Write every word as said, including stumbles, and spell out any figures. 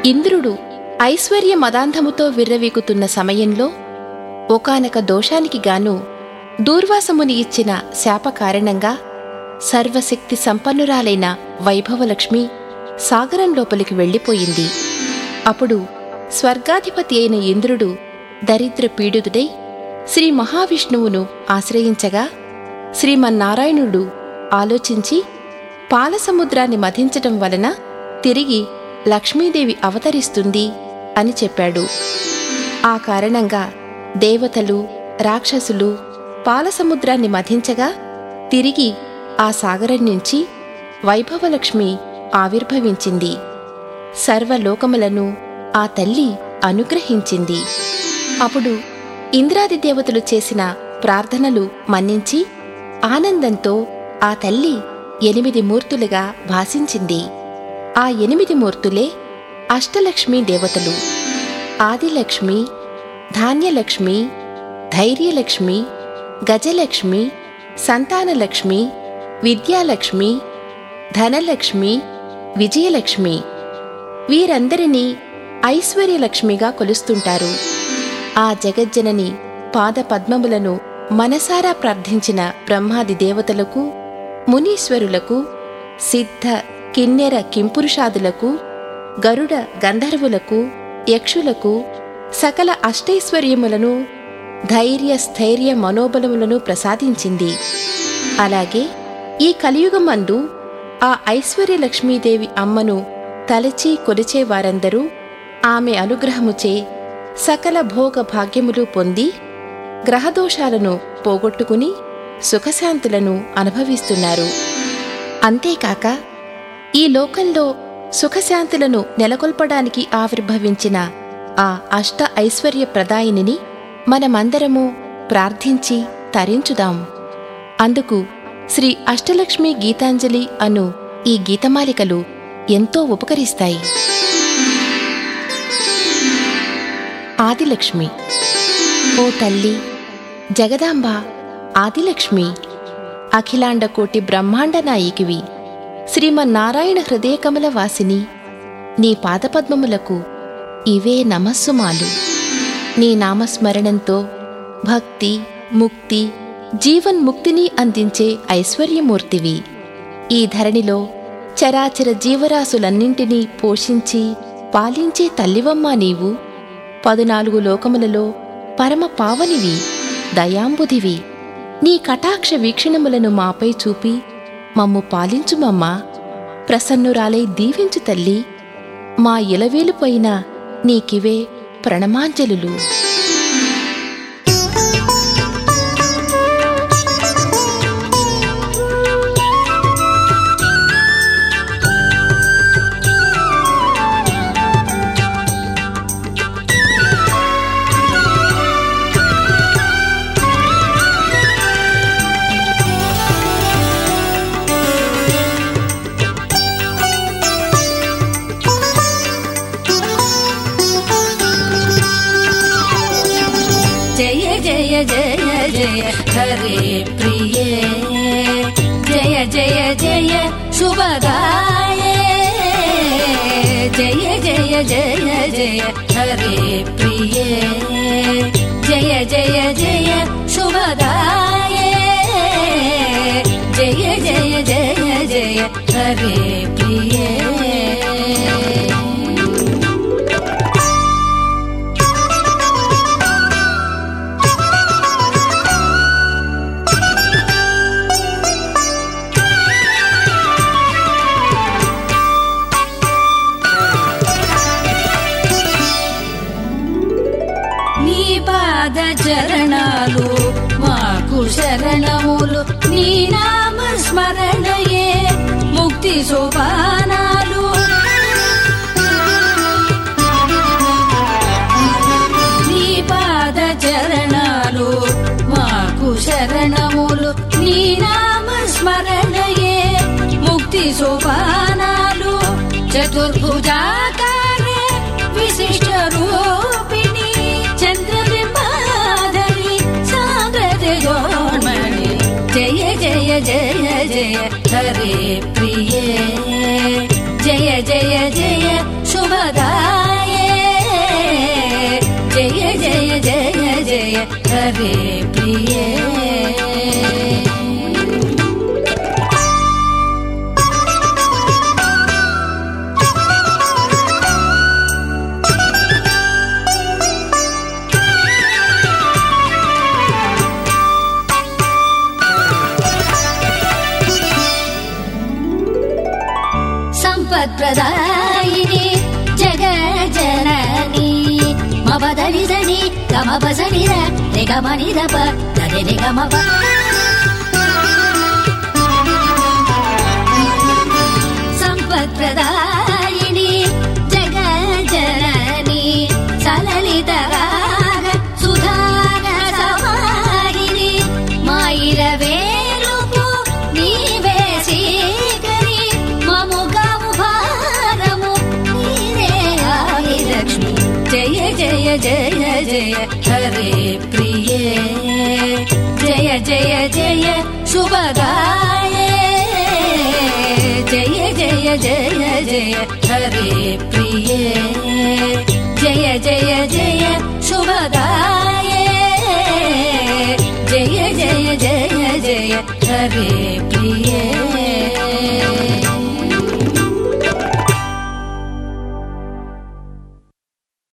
ఇంద్రుడు ఐశ్వర్య మదాంధముతో విర్రవీగుతున్న సమయంలో ఒకానొక దోషానికి గాను దూర్వాసముని ఇచ్చిన శాప కారణంగా సర్వశక్తి సంపన్నురాలైన వైభవలక్ష్మి సాగరం లోపలికి వెళ్ళిపోయింది. అప్పుడు స్వర్గాధిపతి అయిన ఇంద్రుడు దరిద్ర పీడితుడై శ్రీ మహావిష్ణువును ఆశ్రయించగా శ్రీమన్నారాయణుడు ఆలోచించి పాలసముద్రాన్ని మథించటం వలన తిరిగి లక్ష్మీదేవి అవతరిస్తుంది అని చెప్పాడు. ఆ కారణంగా దేవతలు రాక్షసులు పాలసముద్రాన్ని మథించగా తిరిగి ఆ సాగరం నుంచి వైభవలక్ష్మి ఆవిర్భవించింది. సర్వలోకములను ఆ తల్లి అనుగ్రహించింది. అప్పుడు ఇంద్రాది దేవతలు చేసిన ప్రార్థనలు మన్నించి ఆనందంతో ఆ తల్లి ఎనిమిది మూర్తులుగా భాసించింది. ఆ ఎనిమిది మూర్తులే అష్టలక్ష్మీ దేవతలు. ఆదిలక్ష్మి, ధాన్యలక్ష్మి, ధైర్యలక్ష్మి, గజలక్ష్మి, సంతానలక్ష్మి, విద్యాలక్ష్మి, ధనలక్ష్మి, విజయలక్ష్మి. వీరందరినీ ఐశ్వర్యలక్ష్మిగా కొలుస్తుంటారు. ఆ జగజ్జనని పాదపద్మములను మనసారా ప్రార్థించిన బ్రహ్మాది దేవతలకు, మునీశ్వరులకు, సిద్ధ కిన్నెర కింపురుషాదులకు, గరుడ గంధర్వులకు, యక్షులకు సకల అష్టైశ్వర్యములను, ధైర్య స్థైర్య మనోబలములను ప్రసాదించింది. అలాగే ఈ కలియుగమందు ఆ ఐశ్వర్యలక్ష్మీదేవి అమ్మను తలచి కొలిచే వారందరూ ఆమె అనుగ్రహముచే సకల భోగ భాగ్యములు పొంది గ్రహదోషాలను పోగొట్టుకుని సుఖశాంతులను అనుభవిస్తున్నారు. అంతేకాక ఈ లోకంలో సుఖశాంతులను నెలకొల్పడానికి ఆవిర్భవించిన ఆ అష్ట ఐశ్వర్య ప్రదాయినిని మనమందరము ప్రార్థించి తరించుదాం. అందుకు శ్రీ అష్టలక్ష్మి గీతాంజలి అను ఈ గీతమాలికలు ఎంతో ఉపకరిస్తాయి. ఆదిలక్ష్మి. ఓ తల్లి జగదాంబ ఆదిలక్ష్మి, అఖిలాండకోటి బ్రహ్మాండ నాయికివి, శ్రీమన్నారాయణ హృదయకమల వాసిని, నీ పాదపద్మములకు ఇవే నమస్సుమాలు. నీ నామస్మరణంతో భక్తి, ముక్తి, జీవన్ముక్తిని అందించే ఐశ్వర్యమూర్తివి. ఈ ధరణిలో చరాచర జీవరాశులన్నింటినీ పోషించి పాలించే తల్లివమ్మా నీవు. పదునాలుగు లోకములలో పరమ పావనివి, దయాంబుధివి. నీ కటాక్ష వీక్షణములను మాపై చూపి మమ్ము పాలించుమమ్మా. ప్రసన్నురాలై దీవించు తల్లి. మా ఇలవేలుపైన నీకివే ప్రణమాంజలులు. जय जय जय हरे प्रिये, जय जय जय शुभदाये, जय जय जय जय हरे प्रिये, जय जय जय शुभदाये, जय जय जय जय हरे प्रिये. చరణాలు మాకు శరణములు, నీ నామ స్మరణయే ముక్తి సోపానాలు. నీ పాద చరణాలు మాకు శరణములు, నీ నామ స్మరణయే ముక్తి సోపానాలు. చతుర్భుజాకారే విశిష్ట రూపిణి, చంద్రబింబాధరి సాగరజోన్మణి, జయ జయ జయ జయ హరే ప్రిये, జయ జయ జయ శుభదా. हरे प्रिये संपत्प्रदायिनी जगज्जननी मवदनि दनि गमपसनि द निगमनि दप दनि निगमप संपत्प्रदायिनी जगज्जननी सललितराग सुधार समाहिनी मायिरवेलुपु नीवे श्रीकरि ममुगमु भारमु नीरे आदिलक्ष्मी जय जय जय जय हरे प्रिये जय जय जय शुभदाये जय जय जय जय हरे प्रिये जय जय जय शुभदाये जय जय जय जय हरे प्रिये।